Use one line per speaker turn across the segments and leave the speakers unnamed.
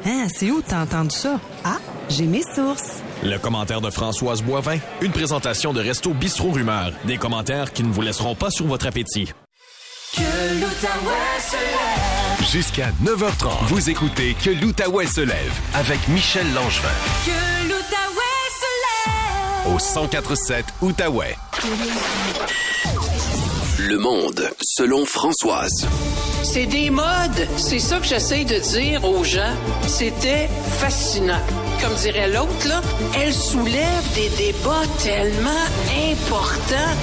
Hein, c'est où t'as entendu ça? Ah, j'ai mes sources.
Le commentaire de Françoise Boivin, une présentation de Resto Bistrot Rumeur. Des commentaires qui ne vous laisseront pas sur votre appétit.
Que l'Outaouais se lève.
Jusqu'à 9h30, vous écoutez Que l'Outaouais se lève avec Michel Langevin.
Que l'Outaouais se lève.
Au 104.7 Outaouais. Le monde, selon Françoise.
C'est des modes. C'est ça que j'essaie de dire aux gens. C'était fascinant. Comme dirait l'autre, là, elle soulève des débats tellement importants.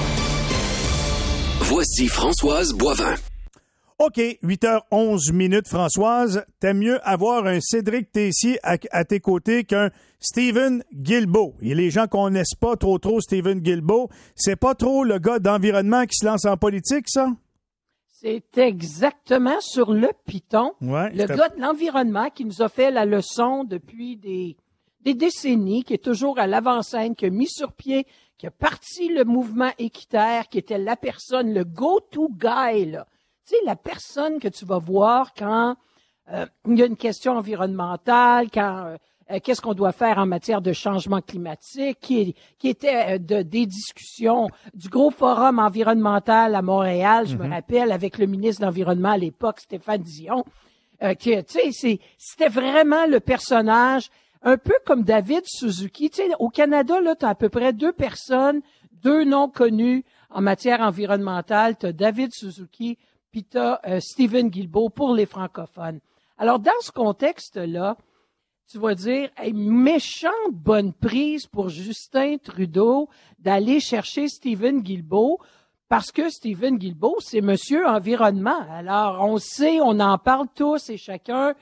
Voici Françoise Boivin.
OK, 8h11, Françoise. T'aimes mieux avoir un Cédric Tessier à tes côtés qu'un Stephen Guilbeault. Et les gens connaissent pas trop Stephen Guilbeault. C'est pas trop le gars d'environnement qui se lance en politique, ça?
C'est exactement sur le piton.
Ouais,
le gars de l'environnement qui nous a fait la leçon depuis des décennies, qui est toujours à l'avant-scène, qui a mis sur pied, qui a parti le mouvement équitaire, qui était la personne, le go-to guy, là. Tu sais, la personne que tu vas voir quand il y a une question environnementale, quand qu'est-ce qu'on doit faire en matière de changement climatique, qui était des discussions du gros forum environnemental à Montréal, je me rappelle, avec le ministre de l'Environnement à l'époque, Stéphane Dion, tu sais, c'était vraiment le personnage, un peu comme David Suzuki. Tu sais, au Canada, là, t'as à peu près deux noms connus en matière environnementale. T'as David Suzuki, puis t'as Stephen Guilbeault pour les francophones. Alors, dans ce contexte-là, tu vas dire, hey, méchante bonne prise pour Justin Trudeau d'aller chercher Stephen Guilbeault, parce que Stephen Guilbeault, c'est Monsieur Environnement. Alors, on sait, on en parle tous et chacun,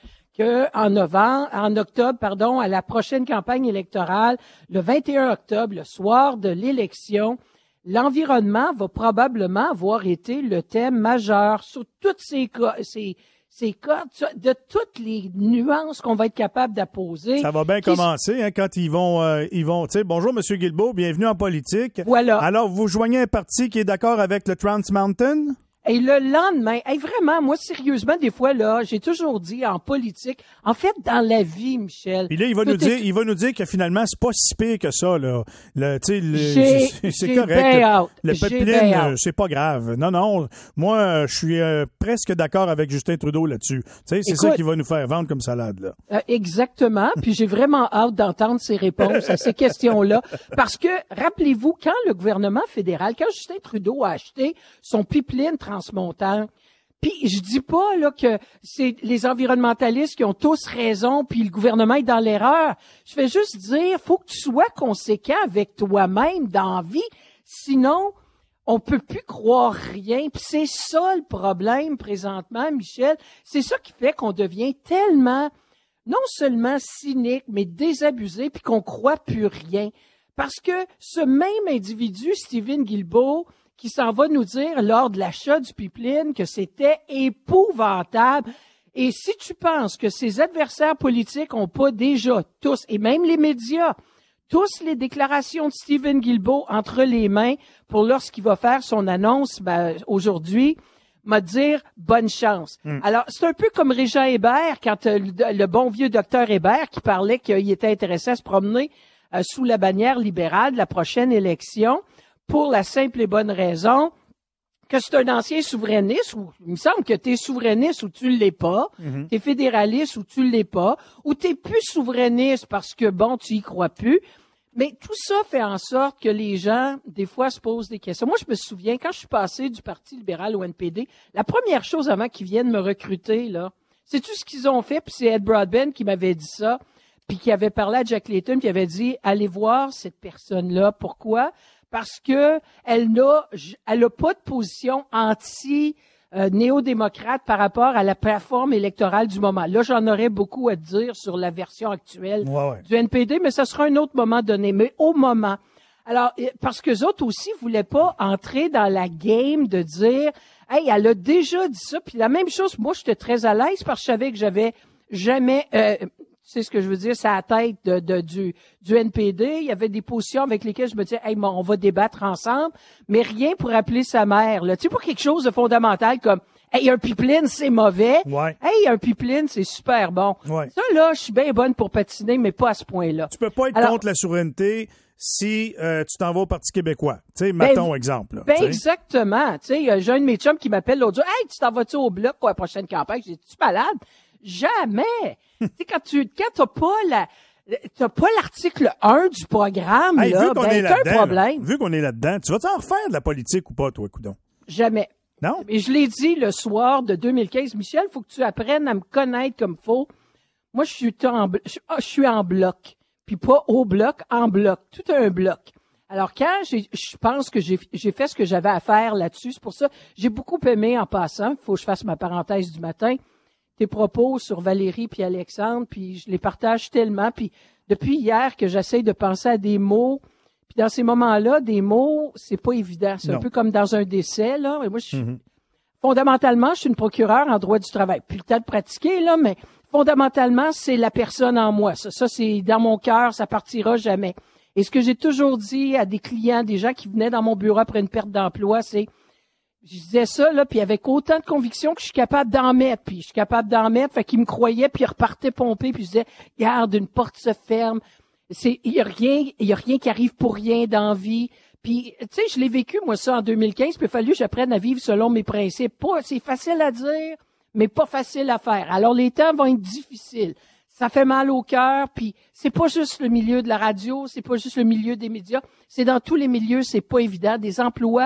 en octobre, à la prochaine campagne électorale, le 21 octobre, le soir de l'élection, l'environnement va probablement avoir été le thème majeur sur toutes ces cas, de toutes les nuances qu'on va être capable d'apposer.
Ça va bien commencer, hein, quand ils vont, tu sais, bonjour Monsieur Guilbeault, bienvenue en politique.
Voilà.
Alors, vous joignez un parti qui est d'accord avec le Trans Mountain?
Et le lendemain, vraiment, moi, sérieusement, des fois, là, j'ai toujours dit en politique, en fait, dans la vie, Michel.
Puis là, il va nous dire que finalement, c'est pas si pire que ça, là. C'est correct. Le pipeline, c'est pas grave. Non. Moi, je suis presque d'accord avec Justin Trudeau là-dessus. Tu sais, c'est ça qui va nous faire vendre comme salade, là.
Exactement. Puis j'ai vraiment hâte d'entendre ses réponses à ces questions-là. Parce que, rappelez-vous, quand le gouvernement fédéral, quand Justin Trudeau a acheté son pipeline transmontane. Puis je dis pas là que c'est les environnementalistes qui ont tous raison puis le gouvernement est dans l'erreur. Je vais juste dire, faut que tu sois conséquent avec toi-même dans la vie, sinon on peut plus croire rien. Puis c'est ça le problème présentement, Michel. C'est ça qui fait qu'on devient tellement non seulement cynique, mais désabusé puis qu'on croit plus rien. Parce que ce même individu, Stephen Guilbeault, qui s'en va nous dire lors de l'achat du pipeline que c'était épouvantable. Et si tu penses que ses adversaires politiques ont pas déjà tous, et même les médias, tous les déclarations de Stephen Guilbeault entre les mains pour lorsqu'il va faire son annonce aujourd'hui, m'a dire bonne chance. Alors, c'est un peu comme Régent Hébert, quand le bon vieux docteur Hébert qui parlait qu'il était intéressé à se promener sous la bannière libérale de la prochaine élection, pour la simple et bonne raison que c'est un ancien souverainiste, ou il me semble que t'es souverainiste ou tu l'es pas, t'es fédéraliste ou tu l'es pas, ou t'es plus souverainiste parce que, bon, tu y crois plus. Mais tout ça fait en sorte que les gens, des fois, se posent des questions. Moi, je me souviens, quand je suis passé du Parti libéral au NPD, la première chose avant qu'ils viennent me recruter, là, c'est tout ce qu'ils ont fait, puis c'est Ed Broadbent qui m'avait dit ça, puis qui avait parlé à Jack Layton, qui avait dit, allez voir cette personne-là. Pourquoi? Parce que elle n'a pas de position néo-démocrate par rapport à la plateforme électorale du moment. Là, j'en aurais beaucoup à dire sur la version actuelle du NPD, mais ça sera un autre moment donné. Mais au moment. Alors, parce que les autres aussi voulaient pas entrer dans la game de dire, hey, elle a déjà dit ça. Puis la même chose, moi, j'étais très à l'aise parce que je savais que j'avais jamais, c'est ce que je veux dire, c'est à la tête du NPD. Il y avait des positions avec lesquelles je me disais, hey, on va débattre ensemble, mais rien pour appeler sa mère, là. Tu sais, pour quelque chose de fondamental comme, Hey, un pipeline, c'est mauvais.
Ouais.
Hey, un pipeline, c'est super bon.
Ouais.
Ça, là, je suis bien bonne pour patiner, mais pas à ce point-là.
Tu peux pas être
Alors,
contre la souveraineté si tu t'en vas au Parti québécois. Tu sais, mettons exemple. Là,
Ben
tu sais.
exactement. Tu sais, j'ai un de mes chums qui m'appelle l'autre jour. Hey, tu t'en vas-tu au Bloc pour la prochaine campagne? J'ai dit, tu malade? Jamais. Tu sais, quand t'as pas l'article 1 du programme,
Hey,
là,
vu qu'on
ben,
est
t'as un
là-dedans,
problème.
là, vu qu'on est là-dedans, tu vas t'en refaire de la politique ou pas, toi, coudon?
Jamais.
Non?
Et je l'ai dit le soir de 2015, Michel, faut que tu apprennes à me connaître comme faut. Moi, je suis en bloc. Puis pas au bloc, en bloc. Tout un bloc. Alors, quand je pense que j'ai fait ce que j'avais à faire là-dessus, c'est pour ça, j'ai beaucoup aimé en passant, faut que je fasse ma parenthèse du matin, tes propos sur Valérie puis Alexandre, puis je les partage tellement. Puis depuis hier que j'essaie de penser à des mots, puis dans ces moments-là, des mots, c'est pas évident. C'est un peu comme dans un décès, là. Et moi, fondamentalement, je suis une procureure en droit du travail. Plus le temps de pratiquer, là, mais fondamentalement, c'est la personne en moi. Ça c'est dans mon cœur, ça partira jamais. Et ce que j'ai toujours dit à des clients, des gens qui venaient dans mon bureau après une perte d'emploi, c'est, je disais ça, là, puis avec autant de conviction que je suis capable d'en mettre, fait qu'ils me croyaient, puis ils repartaient pomper, puis je disais, garde, une porte se ferme, il y a rien qui arrive pour rien dans la vie. Puis, tu sais, je l'ai vécu, moi, ça, en 2015, puis il a fallu que j'apprenne à vivre selon mes principes. C'est facile à dire, mais pas facile à faire. Alors, les temps vont être difficiles. Ça fait mal au cœur, puis c'est pas juste le milieu de la radio, c'est pas juste le milieu des médias, c'est dans tous les milieux, c'est pas évident. Des emplois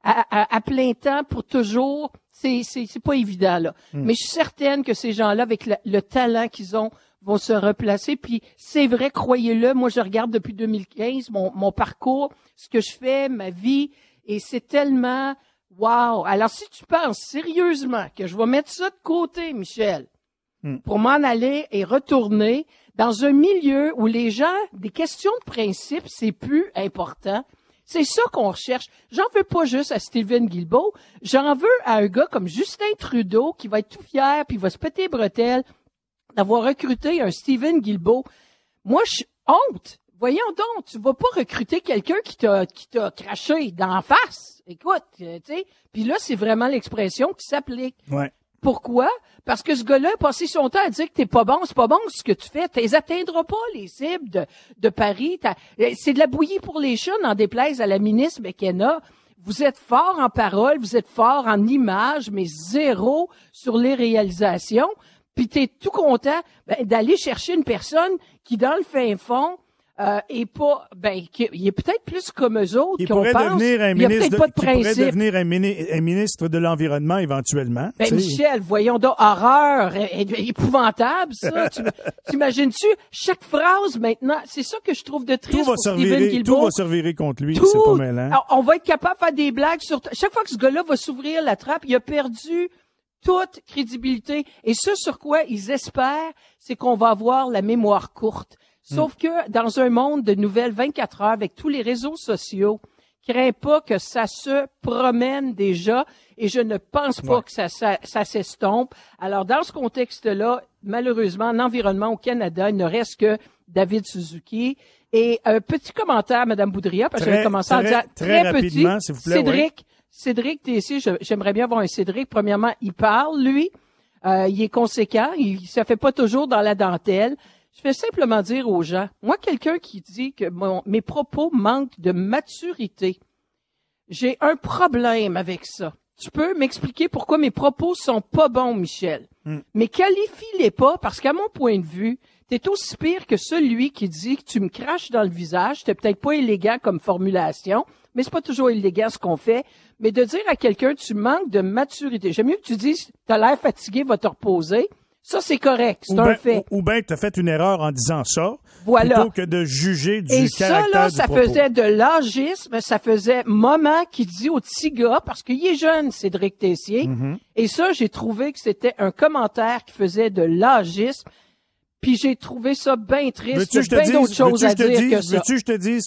à plein temps pour toujours, c'est pas évident, là. Mais je suis certaine que ces gens-là, avec le talent qu'ils ont, vont se replacer. Puis c'est vrai, croyez-le, moi je regarde depuis 2015 mon parcours, ce que je fais, ma vie, et c'est tellement wow. Alors si tu penses sérieusement que je vais mettre ça de côté, Michel, pour m'en aller et retourner dans un milieu où les gens, des questions de principe, c'est plus important. C'est ça qu'on recherche. J'en veux pas juste à Stephen Guilbeault. J'en veux à un gars comme Justin Trudeau qui va être tout fier puis va se péter les bretelles d'avoir recruté un Stephen Guilbeault. Moi, je honte. Voyons donc, tu vas pas recruter quelqu'un qui t'a craché d'en face. Écoute, tu sais. Puis là, c'est vraiment l'expression qui s'applique.
Ouais.
Pourquoi? Parce que ce gars-là a passé son temps à dire que t'es pas bon, c'est pas bon ce que tu fais. T'es atteindras pas les cibles de Paris. C'est de la bouillie pour les chats, n'en déplaise à la ministre McKenna. Vous êtes fort en parole, vous êtes fort en images, mais zéro sur les réalisations. Puis t'es tout content d'aller chercher une personne qui, dans le fin fond, est pas, il est peut-être plus comme eux autres
Il
qu'on
pourrait
pense.
devenir un
il y a
ministre
peut-être pas de
il pourrait
principe.
devenir un ministre de l'Environnement éventuellement.
Ben,
tu sais.
Michel, voyons donc, horreur, épouvantable, ça. T'imagines-tu, chaque phrase maintenant, c'est ça que je trouve de triste pour Stephen Guilbeault.
Tout va se revirer contre lui, c'est pas mêlant.
Alors, on va être capable de faire des blagues sur... Chaque fois que ce gars-là va s'ouvrir la trappe, il a perdu toute crédibilité. Et ce sur quoi ils espèrent, c'est qu'on va avoir la mémoire courte. Sauf que dans un monde de nouvelles 24 heures, avec tous les réseaux sociaux, crains pas que ça se promène déjà, et je ne pense pas que ça s'estompe. Alors, dans ce contexte-là, malheureusement, en environnement au Canada, il ne reste que David Suzuki. Et un petit commentaire, Mme Boudria, parce que j'avais commencé en disant très petit.
S'il vous plaît,
Cédric, t'es ici, j'aimerais bien avoir un Cédric. Premièrement, il parle, lui. Il est conséquent. Il se fait pas toujours dans la dentelle. Je vais simplement dire aux gens, moi, quelqu'un qui dit que mes propos manquent de maturité, j'ai un problème avec ça. Tu peux m'expliquer pourquoi mes propos sont pas bons, Michel? Mais qualifie-les pas, parce qu'à mon point de vue, t'es aussi pire que celui qui dit que tu me craches dans le visage. C'était peut-être pas élégant comme formulation, mais c'est pas toujours élégant ce qu'on fait. Mais de dire à quelqu'un, tu manques de maturité. J'aime mieux que tu dises, t'as l'air fatigué, va te reposer. Ça, c'est correct, c'est un fait.
Ou bien que tu as fait une erreur en disant ça,
voilà,
plutôt que de juger du
et
caractère
ça, là,
du
ça
propos.
faisait de l'âgisme, ça faisait maman qui dit au petit gars, parce qu'il est jeune, Cédric Tessier, et ça, j'ai trouvé que c'était un commentaire qui faisait de l'âgisme, puis j'ai trouvé ça bien triste, il y a bien d'autres choses à dire que ça.
Veux-tu que je te dise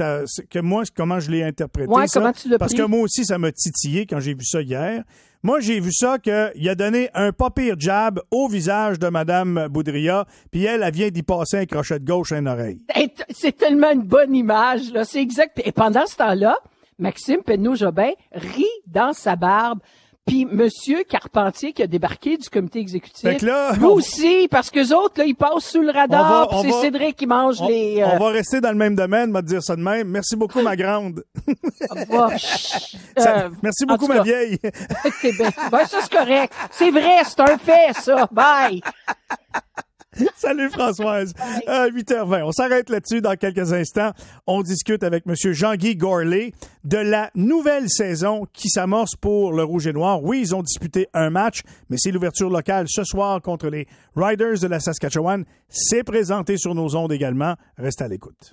que moi, comment je l'ai interprété,
ouais,
ça?
Comment tu l'as
Parce
pris?
que moi aussi, ça m'a titillé quand j'ai vu ça hier. Moi, j'ai vu ça qu'il a donné un pas pire jab au visage de Mme Boudria, puis elle vient d'y passer un crochet de gauche à une oreille.
C'est tellement une bonne image, là. C'est exact. Et pendant ce temps-là, Maxime Penneau-Jobin rit dans sa barbe. Puis Monsieur Carpentier qui a débarqué du comité exécutif,
Fait que là,
lui aussi, parce qu'eux autres, là, ils passent sous le radar, puis c'est Cédric qui mange les...
On va rester dans le même domaine, m'a dire ça de même. Merci beaucoup, ma grande. Merci beaucoup, ma vieille.
C'est bien. Ben, ça, c'est correct. C'est vrai, c'est un fait, ça. Bye!
Salut Françoise. 8h20. On s'arrête là-dessus dans quelques instants. On discute avec M. Jean-Guy Gourlay de la nouvelle saison qui s'amorce pour le Rouge et Noir. Oui, ils ont disputé un match, mais c'est l'ouverture locale ce soir contre les Riders de la Saskatchewan. C'est présenté sur nos ondes également. Restez à l'écoute.